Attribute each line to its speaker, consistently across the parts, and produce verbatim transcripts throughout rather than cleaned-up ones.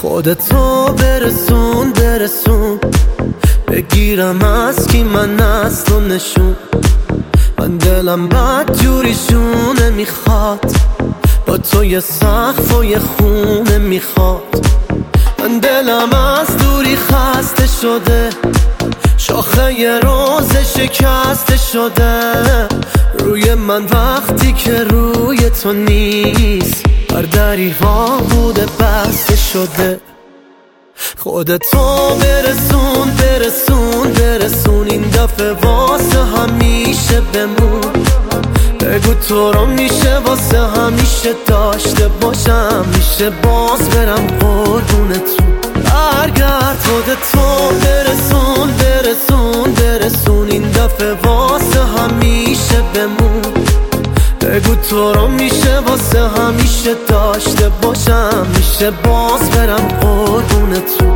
Speaker 1: خودتو برسون برسون، بگیرم از کی من اصل و نشون. من دلم بد جوری شونه میخواد، با تو یه سقف و یه خونه میخواد. من دلم از دوری خسته شده، شاخه یه روز شکسته شده. روی من وقتی که روی تو نیست، بر دریها بوده بسته شده. خودتو برسون برسون برسون، این دفعه واسه همیشه بمون. بگو تو رو میشه واسه همیشه داشته باشم، میشه باز برم قربونتون. برگرد خودتو برسون برسون برسون، این دفعه واسه همیشه بمون. بگو تو رو میشه واسه همیشه داشته باشم، میشه باز برم قربونتون.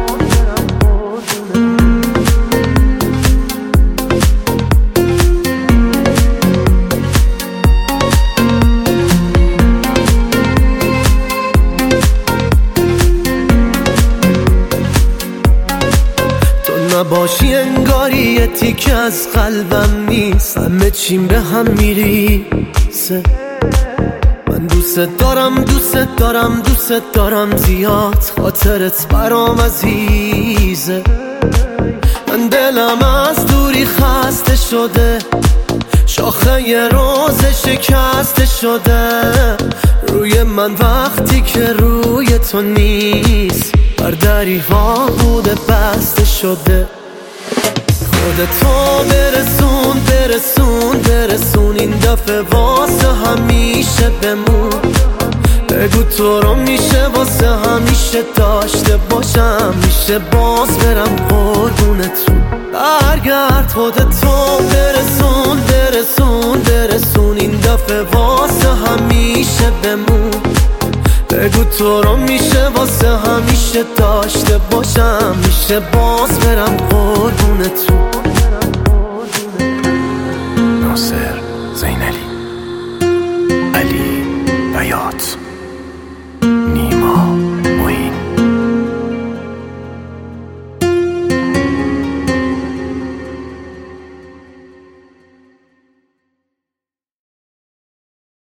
Speaker 1: نباشی انگاری یه تیکه از قلبم نیست، همه چیم به هم میریزه. من دوست دارم دوست دارم دوست دارم زیاد، خاطرت برام عزیزه. من دلم از دوری خسته شده، شاخه یه روز شکسته شده. روی من وقتی که روی تو نیست، بر دریها بوده بسته شده. خودتو برسون برسون برسون، این دفعه واسه همیشه بمون. بگو تو رو میشه واسه همیشه داشته باشم، میشه باز برم قربونتون. برگرد خودتو برسون برسون برسون، این دفعه واسه همیشه بمون. بگو تو رو میشه واسه همیشه داشته باشم، میشه باز برم قربونتون.